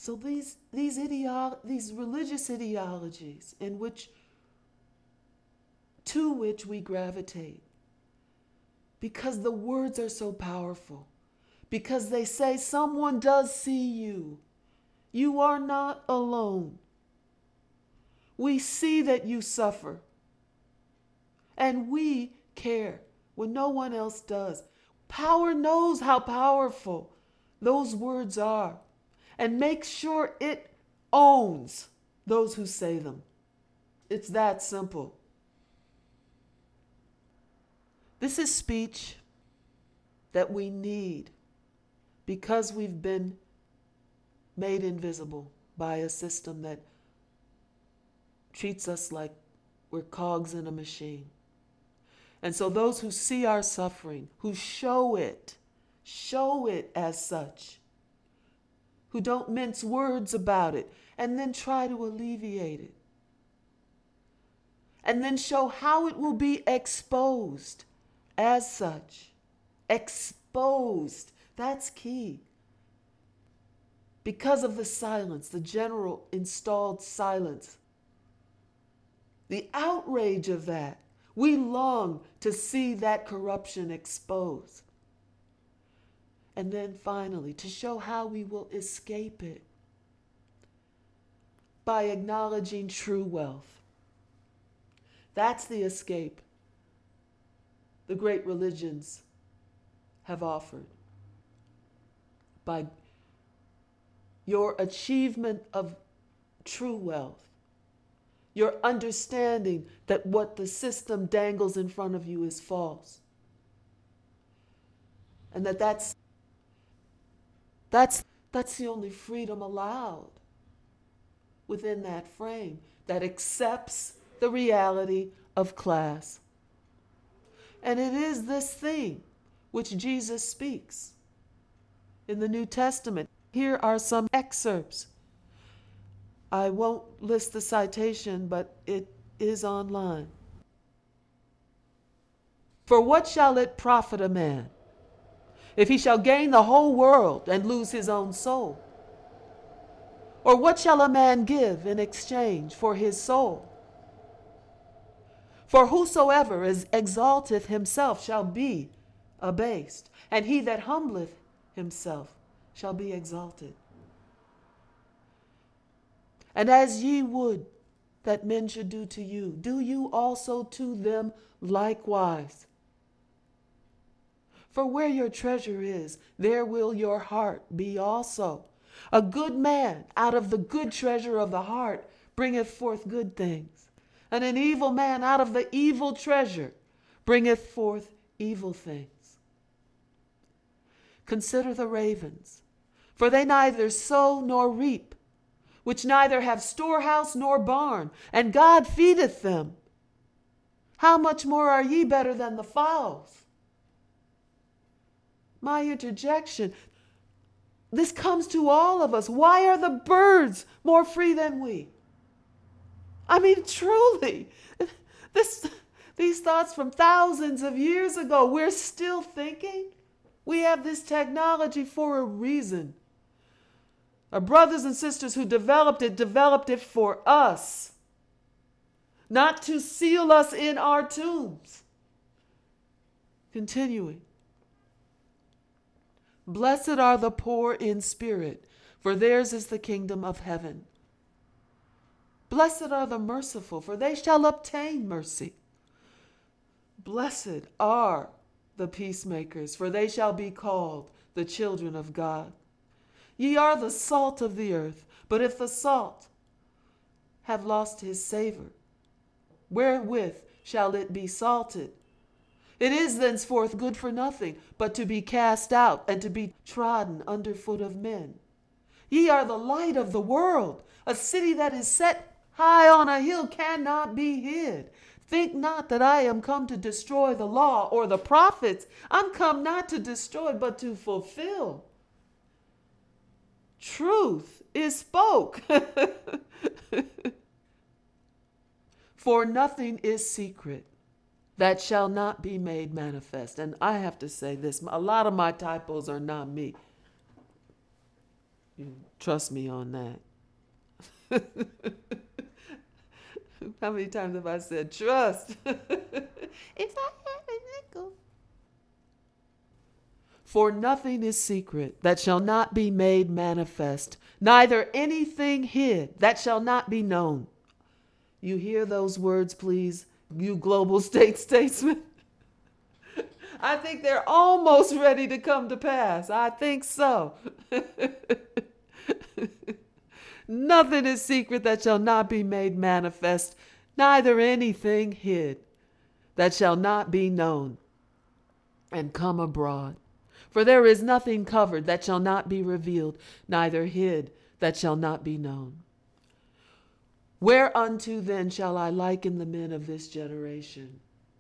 So these religious ideologies to which we gravitate, because the words are so powerful, because they say someone does see you. You are not alone. We see that you suffer, and we care when no one else does. Power knows how powerful those words are and makes sure it owns those who say them. It's that simple. This is speech that we need because we've been made invisible by a system that treats us like we're cogs in a machine. And so those who see our suffering, who show it as such, who don't mince words about it and then try to alleviate it, and then show how it will be exposed as such. Exposed. That's key. Because of the silence, the general installed silence, the outrage of that, we long to see that corruption exposed. And then finally, to show how we will escape it by acknowledging true wealth. That's the escape the great religions have offered. By your achievement of true wealth, your understanding that what the system dangles in front of you is false. And that's the only freedom allowed within that frame that accepts the reality of class. And it is this thing which Jesus speaks in the New Testament. Here are some excerpts. I won't list the citation, but it is online. For what shall it profit a man if he shall gain the whole world and lose his own soul? Or what shall a man give in exchange for his soul? For whosoever exalteth himself shall be abased, and he that humbleth himself shall be exalted. And as ye would that men should do to you, do you also to them likewise. For where your treasure is, there will your heart be also. A good man out of the good treasure of the heart bringeth forth good things, and an evil man out of the evil treasure bringeth forth evil things. Consider the ravens, for they neither sow nor reap, which neither have storehouse nor barn, and God feedeth them. How much more are ye better than the fowls? My interjection, this comes to all of us. Why are the birds more free than we? I mean, truly, these thoughts from thousands of years ago, we're still thinking. We have this technology for a reason. Our brothers and sisters who developed it for us, not to seal us in our tombs. Continuing. Blessed are the poor in spirit, for theirs is the kingdom of heaven. Blessed are the merciful, for they shall obtain mercy. Blessed are the peacemakers, for they shall be called the children of God. Ye are the salt of the earth, but if the salt have lost his savor, wherewith shall it be salted? It is thenceforth good for nothing, but to be cast out and to be trodden under foot of men. Ye are the light of the world. A city that is set high on a hill cannot be hid. Think not that I am come to destroy the law or the prophets. I'm come not to destroy, but to fulfill. Truth is spoke. For nothing is secret that shall not be made manifest. And I have to say this, a lot of my typos are not me. You trust me on that. How many times have I said trust? If I had a nickel. For nothing is secret that shall not be made manifest, neither anything hid that shall not be known. You hear those words, please, you global statesmen? I think they're almost ready to come to pass. I think so. Nothing is secret that shall not be made manifest, neither anything hid that shall not be known and come abroad. For there is nothing covered that shall not be revealed, neither hid that shall not be known. Whereunto then shall I liken the men of this generation?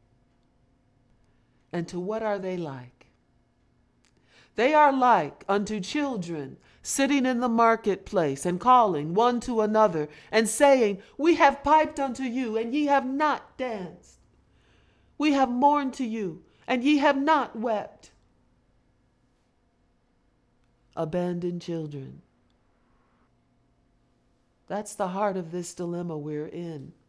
And to what are they like? They are like unto children sitting in the marketplace and calling one to another and saying, We have piped unto you, and ye have not danced. We have mourned to you, and ye have not wept. Abandoned children. That's the heart of this dilemma we're in.